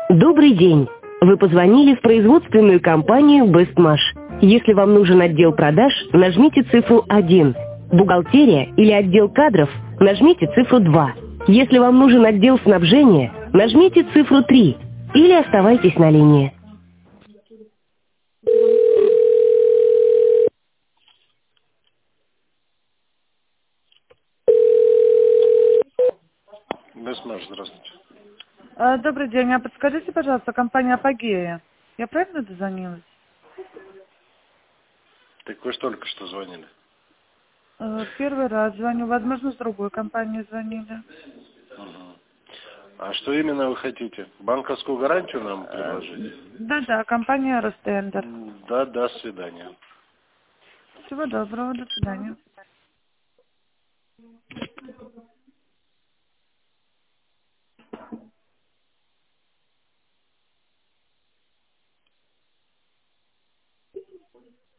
Добрый день! Вы позвонили в производственную компанию «Бестмаш». Если вам нужен отдел продаж, нажмите цифру 1. Бухгалтерия или отдел кадров, нажмите цифру 2. Если вам нужен отдел снабжения, нажмите цифру 3. Или оставайтесь на линии. Бесмаш, здравствуйте. Добрый день. А подскажите, пожалуйста, компания «Апогея». Я правильно дозвонилась? Так вы ж только что звонили. Первый раз звоню. Возможно, с другой компании звонили. Мгм. А что именно вы хотите? Банковскую гарантию нам предложить? Да-да, компания «Ростендер». Да, до свидания. Всего доброго. До свидания.